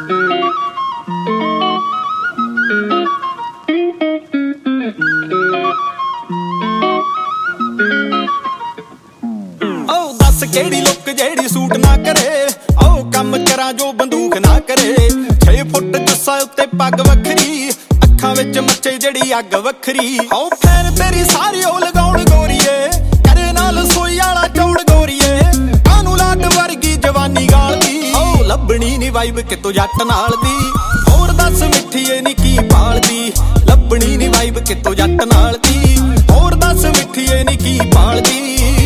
दस केड़ी लुक जेड़ी सूट ना करे, आओ कम करा जो बंदूक ना करे। 6 फुट जस्सा उत्ते पग वखरी, अखां विच मचे जेड़ी अग वखरी। आओ फैन तेरी सारी ओ लगाउण गोरीए, करे नाल सोई वाला चौड़ गोरीए। कानू लाड वर्गी जवानी गाल दी, आओ लभणी नी वाइब कितों जट नाल दी। होर दस मिठीए नी की पालदी, लभणी नी वाइब कितों जट नाल दी। होर दस मिठीए नी की पालदी।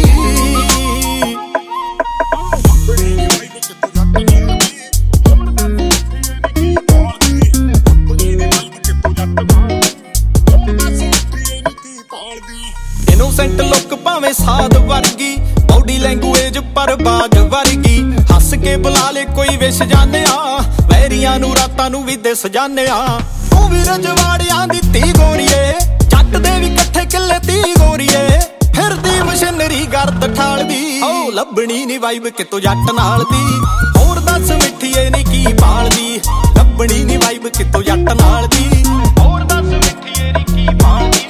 इनोसेंट लुक भावें साध वर्गी, बॉडी लैंगुएज पर बाज वर्गी। हस के बुला ले कोई विश जाने आ, वैरियां नू रातां नू भी दिस जाने आ। तू भी रजवाड़ियां दी धी गोरीए, जट दे भी कट्ठे किले 30 गोरीए। फिरदी मशीनरी गर्द ठाल दी, ओ लभणी नी वाइब कितों जट नाल दी। होर दस मिठीए नी की पालदी, लभणी नी वाइब कितों जट नाल दी। होर दस मिठीए नी की पालदी।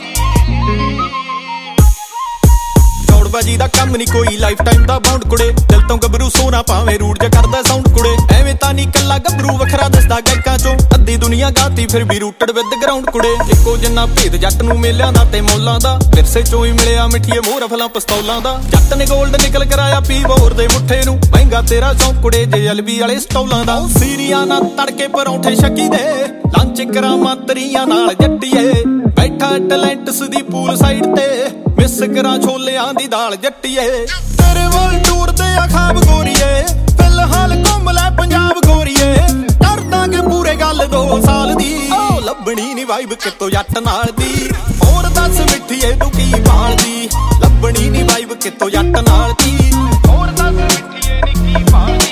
बाजी दा कम नी कोई लाइफ टाइम दा बाउंड कुड़े, दिल तो गबरू सोना भावें रूड जा करदा साउंड कुड़े। एवें तां नी कल्ला गबरू वखरा दसदा गायकां चों, अद्धी दुनिया गाती फिर भी रूटड विद ग्राउंड कुड़े। इक्को जिन्ना भेद जट नू मेलियां दा ते मौलां दा, विरसे चों ही मिलिया मिठीए मोह रफलां पिस्तौलां दा। जट ने गोल्ड निकल कराया पी बोर दे मुठे नू, महंगा तेरा शौक कुड़े जे एलबी वाले स्टौलां दा। सीरियां ना तड़के परौंठे छकी दे, लंच करावां तरियां नाल जट्टीए। बैठा टैलेंट्स दी पूल साइड ते, मिस करा छोलियां दी दाल जट्टीए। तेरे वल टूर दे खाब गोरीए, फिलहाल घुम लै पंजाब गोरीए। कर दांगे पूरे गल 2 साल दी, ओ लभणी नी वाइब कितों जट नाल दी। होर दस मिठीए तू की पालदी, लभणी नी वाइब कितों जट नाल दी। होर दस मिठीए नी की पालदी।